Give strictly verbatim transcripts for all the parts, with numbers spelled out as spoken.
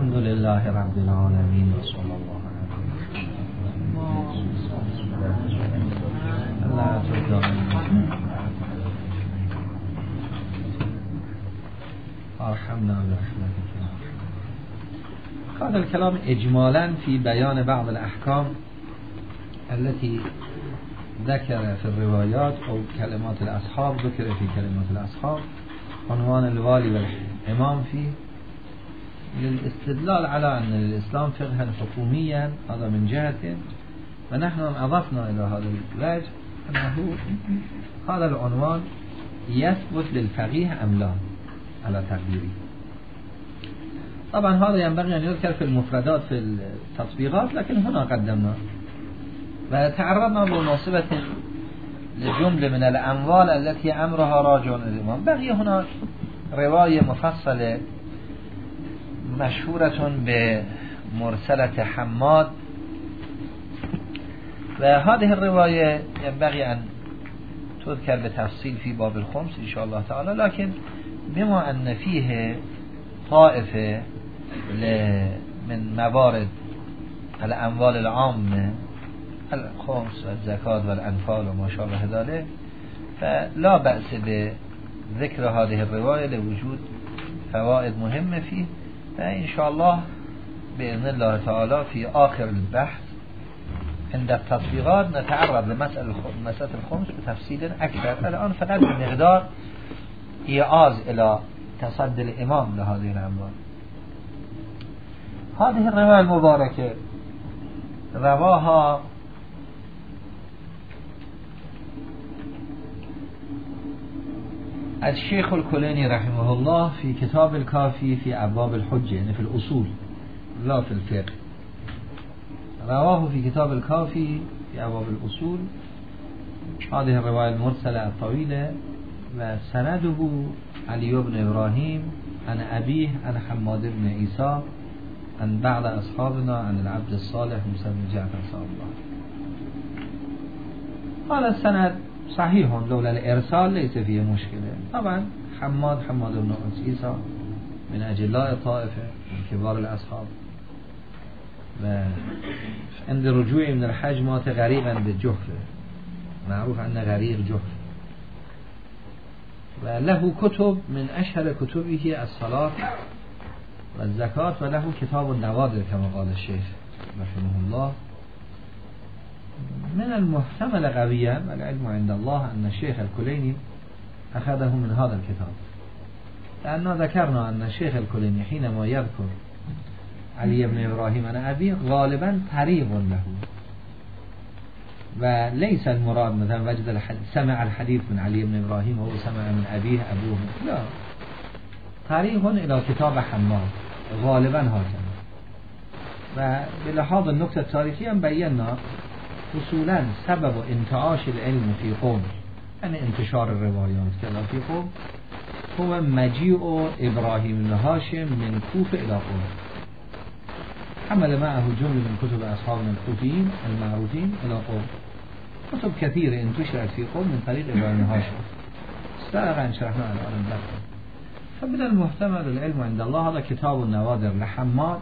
الحمد لله رب العالمين وصلى الله على الله ارحمنا برحمتك. هذا الكلام اجمالا في بيان بعض الاحكام التي ذكر في الروايات او كلمات الاصحاب، ذكر في كلمات الاصحاب عنوان الوالي والامام فيه للاستدلال على أن الإسلام فقها حكوميا، هذا من جهة. ونحن أضفنا إلى هذا الوجه أنه هذا العنوان يثبت للفقيه أم لا على تقديري. طبعا هذا ينبغي أن يذكر في المفردات في التطبيقات، لكن هنا قدمنا وتعرضنا بمناسبة لجملة من الأموال التي أمرها راجع للإمام. بقي هنا رواية مفصلة مشهورة بمرسلة حماد، وهذه الرواية ينبغي أن تذكر بتفصيل في باب الخمس إن شاء الله تعالى، لكن بما أن فيه طائفة من موارد الأموال العامة الخمس والزكاة والأنفال وما شابه ذلك، فلا بأس بذكر هذه الرواية لوجود فوائد مهمة فيه. فإن شاء الله بإذن الله تعالى في آخر البحث عند التطبيقات نتعرض لمسألة مسألة الخمس بتفصيل أكثر. الآن فقط بمقدار إيعاز إلى تصدي الإمام لهذه الأموال. هذه الرواية المباركة رواها الشيخ الكليني رحمه الله في كتاب الكافي في أبواب الحجة، يعني في الأصول لا في الفقه. رواه في كتاب الكافي في أبواب الأصول هذه الرواية المرسلة الطويلة، وسنده علي بن إبراهيم عن أبيه عن حماد بن عيسى عن بعض أصحابنا عن العبد الصالح موسى بن جعفر صلى الله. هذا السند صحيح لولا الإرسال ليس فيه مشكلة. طبعا حماد حماد بن عيسى من أجلاء الطائفة من كبار الأصحاب، وعند رجوعه من الحج مات غريقا بالجحر، معروف أنه غريق جحر. وله كتب من أشهر كتبه الصلاة والزكاة، وله كتاب النوادر كما قال الشيخ رحمه الله. من المحتمل قويا والعلم عند الله أن الشيخ الكليني أخذه من هذا الكتاب، لأننا ذكرنا أن الشيخ الكليني حينما يذكر علي بن إبراهيم عن أبيه غالبا طريق له، وليس المراد مثلا وجد الحديث سمع الحديث من علي بن إبراهيم وهو سمع من أبيه أبوه، لا، طريق إلى كتاب حماد غالبا هكذا. وبلحاظ النكتة التاريخية بينا اصولا سبب انتعاش العلم في قوم، يعني انتشار الروايات كذا في قوم، هو مجيء إبراهيم بن هاشم من كوفة إلى قوم، حمل معه جملة من كتب أصحابنا الكوفيين المعروفين إلى قوم، كتب كثيرة انتشرت في قوم من طريق إبراهيم بن هاشم سابقا شرحنا الآن البحث. فمن المحتمل العلم عند الله هذا كتاب النوادر لحماد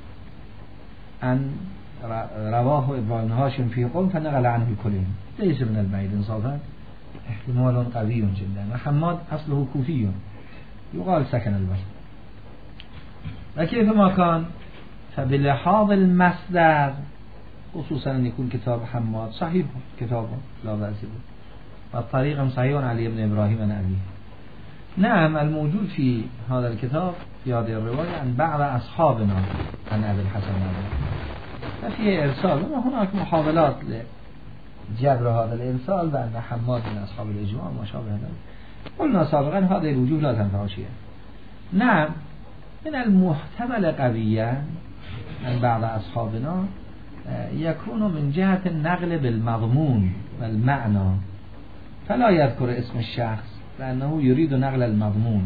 أن رواه إبراهيم بن هاشم في قوم فنقل عنه الكلين، ليس من البعيد إنصافا، احتمال قوي جدا. وحماد أصله كوفي يقال سكن البصره، وكيفما كان فبلحاظ المصدر خصوصا أن يكون كتاب حماد صحيح كتابه لا بأس به، والطريق صحيح علي بن إبراهيم عن أبيه. نعم الموجود في هذا الكتاب في هذه الرواية عن بعض أصحابنا عن أبي الحسن ففيه إرسال، وهناك محاولات لجبر هذا الإرسال بأن حماد من أصحاب الإجماع وما شابه ذلك. قلنا سابقا هذه الوجوه لا تنفع شيئا. نعم من المحتمل قويا أن بعض أصحابنا يكون من جهة النقل بالمضمون والمعنى، فلا يذكر اسم الشخص لأنه يريد نقل المضمون،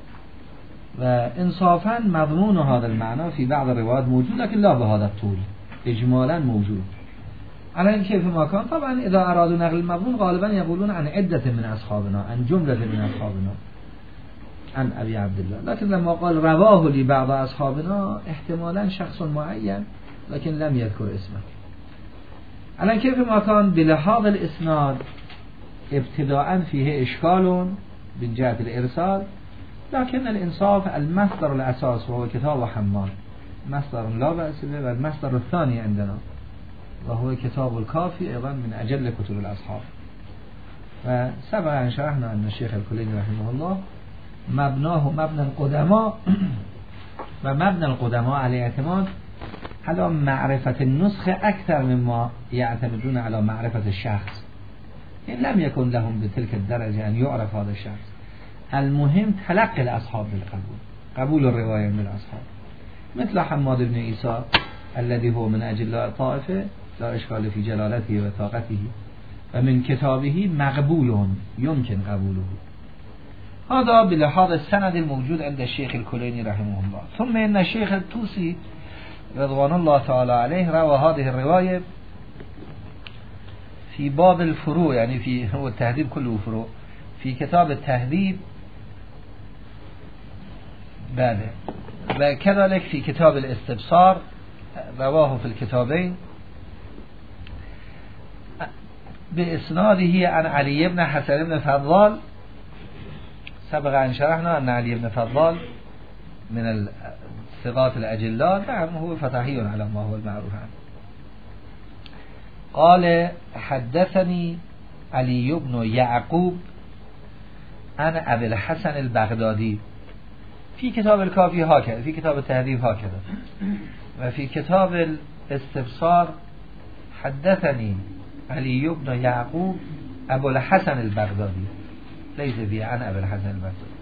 وإنصافا مضمون هذا المعنى في بعض الروايات موجود لكن لا بهذا الطول، إجمالا موجود. على كيف ما كان طبعا إذا أرادوا نقل المضمون غالبا يقولون عن عدة من أصحابنا، عن جملة من أصحابنا، عن ابي عبدالله، لكن لما قال رواه لی بعض اصحابنا احتمالا شخص معین لكن لم يذكر اسمه. الان كيف ما كان بلحاظ الاسناد ابتداء فيه اشكال من جهة الارسال، لكن الانصاف المصدر الاساس وهو كتاب حماد مصدر لا بأس به، والمصدر الثاني عندنا وهو كتاب الكافي ايضا من اجل كتب الاصحاب. وسبق ان شرحنا ان الشيخ الكليني رحمه الله مبناه مبنى القدماء و مبنى القدماء على اعتماد على معرفة النسخ أكثر مما يعتمدون على معرفة الشخص. يعني لم يكن لهم بتلك الدرجة أن يعرف هذا الشخص، المهم تلقي الأصحاب بالقبول، قبول الرواية من الأصحاب، مثل حماد بن عيسى الذي هو من أجلاء الطائفة لا إشكال في جلالته وطاقته، ومن كتابه مقبول يمكن قبوله. هذا بلحاظ السند الموجود عند الشيخ الكليني رحمه الله. ثم إن الشيخ الطوسي رضوان الله تعالى عليه روى هذه الرواية في باب الفروع، يعني في هو التهذيب كله فروع، في كتاب التهذيب بله، وكذلك في كتاب الاستبصار رواه في الكتابين بإسناده عن علي بن حسن بن فضال. سبق أن شرحنا أن علي بن فضال من الثقات الأجلاء، نعم هو فتحي على ما هو المعروف عنه. قال حدثني علي بن يعقوب عن أبي الحسن البغدادي في كتاب الكافي هكذا، في كتاب التهذيب هكذا، وفي كتاب الاستبصار حدثني علي بن يعقوب أبو الحسن البغدادي، ليس في عن أبي الحسن البغدادي.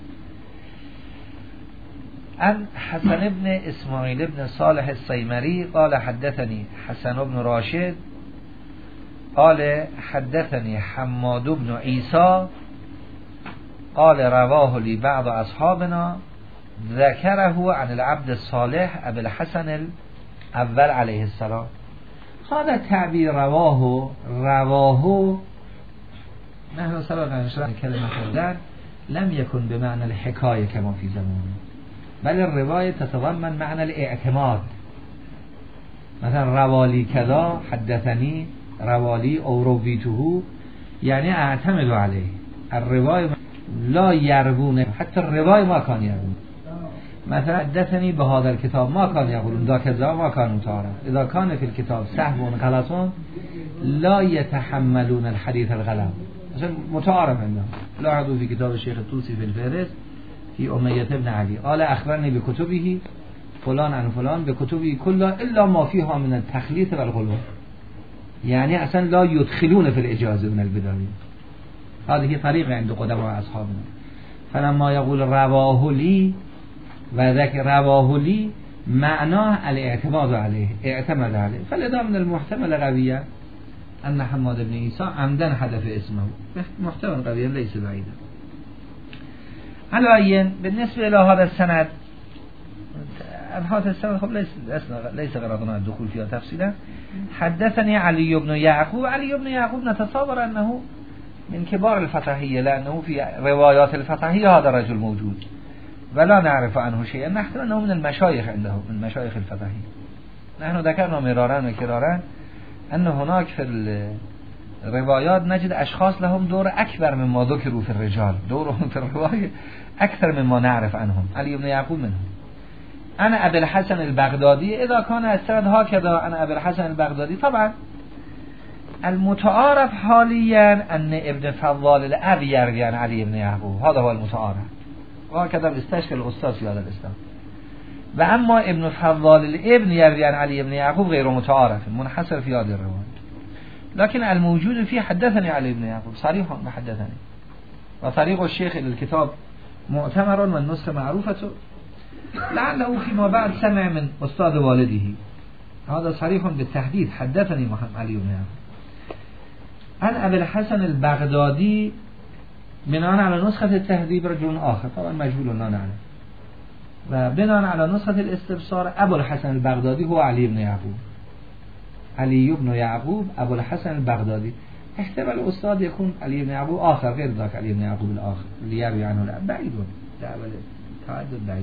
عن حسن بن إسماعيل بن صالح السيمري قال حدثني حسن بن راشد قال حدثني حماد بن عيسى قال رواه لي بعض أصحابنا ذكره عن العبد الصالح أبي الحسن الأول عليه السلام. هذا التعبير رواه رواه نحن سبق أن شرحنا كلمة الدر لم يكن بمعنى الحكاية كما في زمانه، بل الرواية تتضمن معنى الاعتماد. مثلا روالي كذا، حدثني، روالي او رويته، يعني اعتمد عليه. الرواية لا يربونه، حتى الرواية ما كان يربونه. مثلا حدثني بهذا الكتاب ما كان يقولون ذا كذا ما كان متعارف. اذا كان في الكتاب سهو غلطون لا يتحملون الحديث الغلط، مثلا متعارف عندهم. لاحظوا في كتاب الشيخ الطوسي في الفهرست في أمية بن علي قال أخبرني بكتبه فلان عن فلان بكتبه كلها إلا ما فيها من التخليط والغلو، يعني أصلا لا يدخلون في الإجازة من البداية. هذه طريقة عند قدماء أصحابنا. فلما يقول رواه لي وذكر رواه لي معناه الاعتماد عليه، اعتمد عليه. فلذا من المحتمل قوية أن حماد بن عيسى عمدا حذف اسمه، محتمل قويا ليس بعيدا. على أي بالنسبة إلى هذا السند، هذا السند خب ليس ليس غرضنا الدخول فيها تفصيلا. حدثني علي بن يعقوب، علي بن يعقوب نتصور أنه من كبار الفتحية، لأنه في روايات الفتحية هذا الرجل موجود ولا نعرف عنه شيئا، نحن أنه من المشايخ عنده، من مشايخ الفتحية. نحن ذكرنا مرارا وكرارا أن هناك في الروايات نجد أشخاص لهم دور أكبر مما ذكروا في الرجال، دورهم في الرواية أكثر مما نعرف عنهم. علي بن يعقوب منهم. أنا أبي الحسن البغدادي، إذا كان السند هكذا أنا أبي الحسن البغدادي، طبعا المتعارف حاليا أن ابن فضال الأب يروي عن علي بن يعقوب، هذا هو المتعارف، وهكذا استشكل الأستاذ في هذا الإسلام. وأما ابن فضال الابن يروي عن علي بن يعقوب غير متعارف، منحصر في هذه الرواية. لكن الموجود فيه حدثني علي بن يعقوب صريحا بحدثني، وطريق الشيخ للكتاب مؤتمر والنسخة معروفة، لعله فيما بعد سمع من أستاذ والده. هذا صريح بالتحديد، حدثني محمد علي بن يعقوب عن أبي الحسن البغدادي بناء على نسخة التهذيب رجل آخر، طبعا مجهول لا نعلم. وبناء على نسخة الاستبصار أبو الحسن البغدادي هو علي بن يعقوب، علي بن يعقوب أبو الحسن البغدادي. احتمال الأستاذ يكون علي بن يعقوب آخر غير ذاك علي بن يعقوب الآخر اللي يروي عنه، لا بعيد. دعوة تعدد بعيد.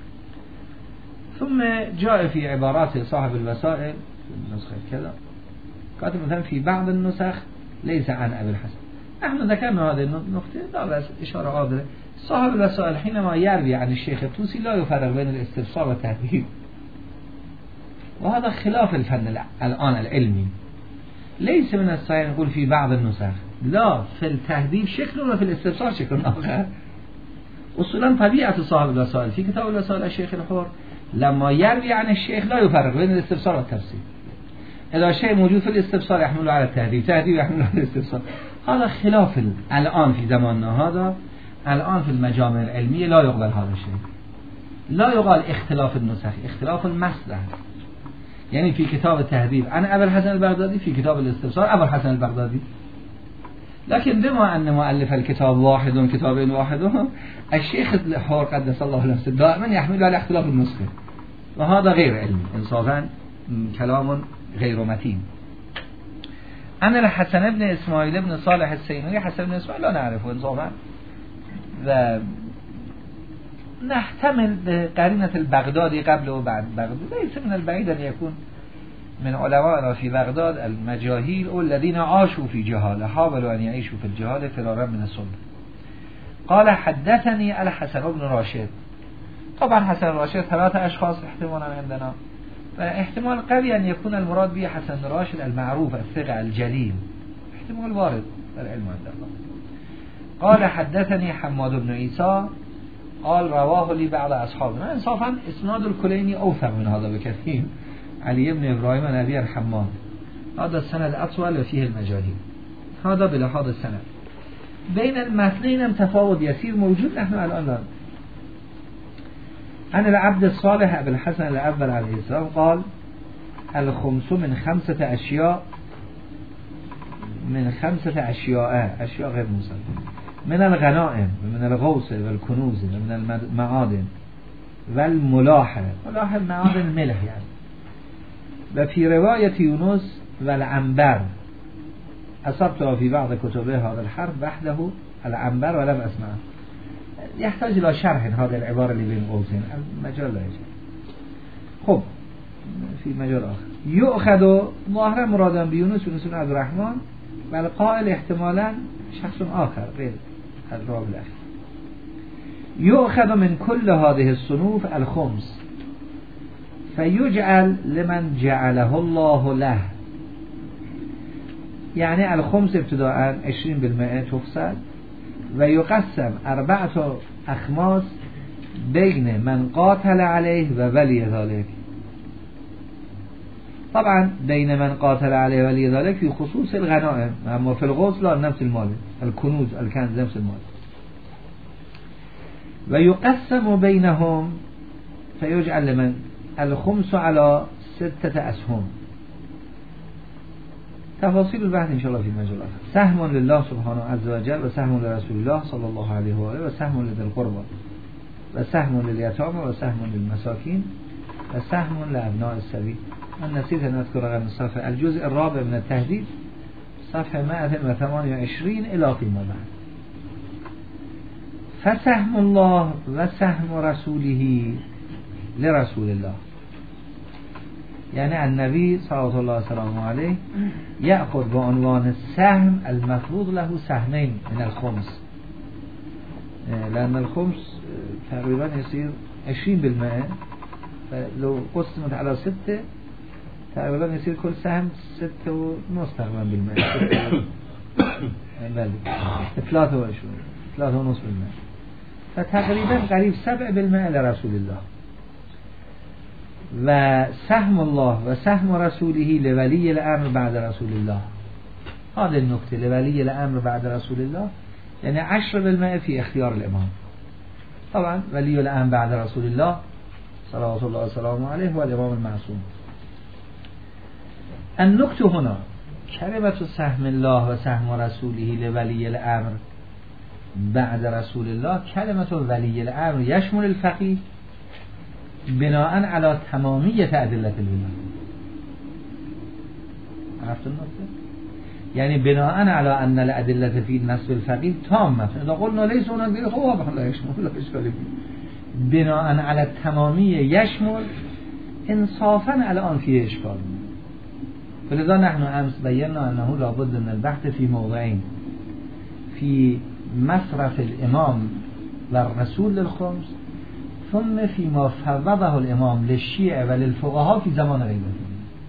ثم جاء في عبارات صاحب الوسائل النسخة كذا كاتب مثلا في بعض النسخ ليس عن أبي الحسن. نحن ذكرنا هذه النقطة لا بس إشارة عابرة. صاحب الوسائل حينما يروي عن الشيخ الطوسي لا يفرق بين الاستفسار والتهذيب، وهذا خلاف الفن الآن العلمي. ليس من الصحيح نقول في بعض النسخ، لا، في التهذيب شكل وفي الاستفسار شكل آخر. أصولا طبيعة صاحب الوسائل في كتاب الوسائل الشيخ الحر لما يروي عن الشيخ لا يفرق بين الاستفسار والتفسير. إذا شيء موجود في الاستفسار يحمله على التهذيب، تهذيب يحمله على الاستفسار. هذا خلاف الآن في زماننا هذا. الآن في المجامع العلمية لا يقبل هذا الشيء. لا يقال اختلاف النسخ، اختلاف المصدر. يعني في كتاب التهذيب عن أبي الحسن البغدادي، في كتاب الاستفسار أبو الحسن البغدادي. لكن بما أن مؤلف الكتاب واحد كتابين واحد، الشيخ الحر قدس الله نفسه دائما يحمل على اختلاف النسخة، وهذا غير علمي إنصافا، كلام غير متين. أنا الحسن بن إسماعيل بن صالح السيمري، حسن بن إسماعيل لا نعرفه إنصافا، و نحتمل بقرينة البغدادي قبل وبعد بغداد. ليس من البعيد أن يكون من علماء في بغداد المجاهيل أو الذين عاشوا في جهالة، حاولوا أن يعيشوا في الجهالة فرارا من السلطة. قال حدثني الحسن بن راشد. طبعا حسن راشد ثلاثة أشخاص احتمالا عندنا، احتمال قوي أن يكون المراد به حسن راشد المعروف الثقة الجليل، احتمال وارد العلم عند الله. قال حدثني حماد بن عيسى قال رواه لي بعض أصحابنا. انصافا اسناد الكليني أوثق من هذا بكثير. علي بن إبراهيم نبي الحماد، هذا السند أطول وفيه المجاهيل. هذا بلحاظ السند. بين المتنين تفاوت يسير موجود. نحن الآن عن العبد الصالح أبي الحسن الأول عليه السلام قال الخمس من خمسة أشياء، من خمسة أشياء أشياء غير مسلمة، من الغنائم ومن الغوص والكنوز ومن المعادن والملاحة. ملاحة معادن الملح يعني. وفي رواية يونس والعنبر، أصبت في بعض كتبه هذا الحرف وحده العنبر ولم أسمعه. يحتاج إلى شرح هذه العبارة اللي بين قوسين، المجال لا يجب. خب في مجال آخر يؤخذ ظاهرا مرادا بيونس يونس بن عبد الرحمن، والقائل احتمالا شخص آخر غير الراوي الأخير. يؤخذ من كل هذه الصنوف الخمس فيجعل لمن جعله الله له. يعني الخمس ابتداء عشرين بالمئة تفصل ويقسم أربعة أخماس بين من قاتل عليه وولي ذلك. طبعا بين من قاتل عليه وولي ذلك في خصوص الغنائم، أما في الغوص لا، نفس المال، الكنوز الكنز نفس المال. ويقسم بينهم فيجعل لمن الخمس على ستة أسهم. تفاصيل البحث إن شاء الله في مجال آخر. سهم لله سبحانه عز وجل، وسهم لرسول الله صلى الله عليه وآله، وسهم لذي القربى، وسهم لليتامى، وسهم للمساكين، وسهم لأبناء السبيل. أنا نسيت أن أذكر رقم الصفحة. الجزء الرابع من التهذيب صفحة مئة وثمانية وعشرين إلى فيما بعد. فسهم الله وسهم رسوله لرسول الله، يعني النبي صلى الله عليه وسلم عليه يأخذ بعنوان السهم المفروض له سهمين من الخمس، لأن الخمس تقريبا يصير عشرين بالمئة، لو قسمت على ستة تقريبا يصير كل سهم ستة ونص تقريبا بالمئة، بل ثلاثة وعشرين ثلاثة ونص بالمئة، فتقريبا قريب سبع بالمئة لرسول الله. وسهم الله وسهم رسوله لولي الأمر بعد رسول الله. هذه النقطة، لولي الأمر بعد رسول الله، يعني عشر بالمئة في اختيار الإمام. طبعا ولي الأمر بعد رسول الله صلوات الله وسلامه عليه هو الإمام المعصوم. النقطة هنا كلمة سهم الله وسهم رسوله لولي الأمر بعد رسول الله، كلمة ولي الأمر يشمل الفقيه بناء على تمامیت أدلة الولاية. عرفت النقطة؟ یعنی بناء علی ان الادله فی نسب الفقیه تامه اذا قلنا ليس هناك غير هو لا يشمل لا اشكال فيه بناء علی التمامی یشمل انصافا الان فيه اشکال فلذا نحن امس بينا انه لابد من البحث في موضعين في مصرف الامام والرسول للخمس ثم فيما فوضه الامام للشيعة وللفقهاء في زمان غيبته.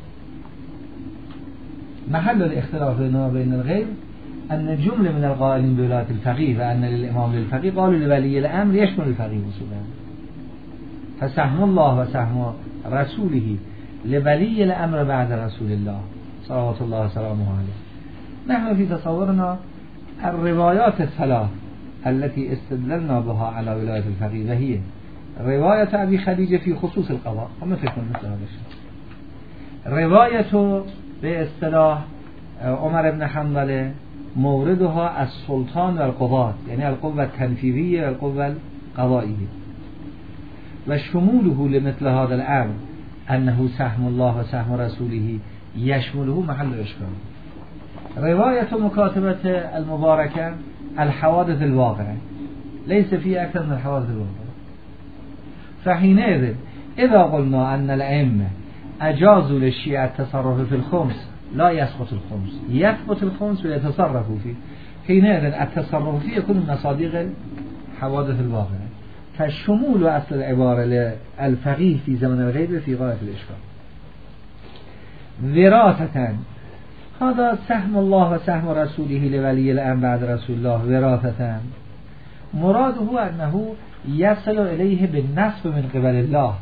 محل الاختلاف بيننا وبين الغير أن جملة من القائلين بولاية الفقيه وأن للإمام للفقيه قالوا لولي الأمر يشمل الفقيه وصولا، فسهم الله وسهم رسوله لولي الأمر بعد رسول الله صلوات الله وسلامه عليه. نحن في تصورنا الروايات الثلاث التي استدللنا بها على ولاية الفقيه وهي رواية أبي خديجة في خصوص القضاء وما فيكم مثل هذا الشيء، رواية باصطلاح عمر بن حنبل موردها السلطان والقضاة يعني القوة التنفيذية والقوة القضائية، وشموله لمثل هذا الأمر أنه سهم الله وسهم رسوله يشمله محل إشكال. رواية مكاتبة المباركة الحوادث الواقعة ليس فيه أكثر من الحوادث الواقعة، فحينئذ إذا قلنا أن الأئمة أجازوا للشيعة التصرف في الخمس لا يسقط الخمس، يثبت الخمس ويتصرفوا فيه، حينئذ التصرف فيه يكون من مصادق الحوادث الواقعة، فالشمول أصل العبارة للفقيه في زمن الغيبة في غاية الإشكال. وراثة هذا سهم الله وسهم رسوله لولي الأمر بعد رسول الله وراثة مراده أنه يصل إليه بالنسب من قبل الله،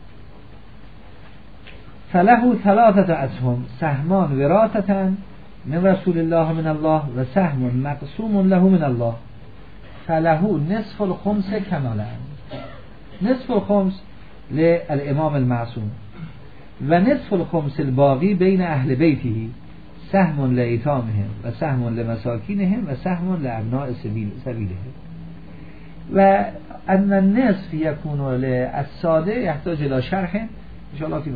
فله ثلاثة أسهم سهمان وراثة من رسول الله من الله وسهم مقسوم له من الله، فله نصف الخمس كمالا، نصف الخمس للإمام المعصوم ونصف الخمس الباقي بين أهل بيته، سهم لإيتامهم وسهم لمساكينهم وسهم لأبناء سبيلهم. وأن النصف يكون للسادة يحتاج إلى شرح إن شاء الله في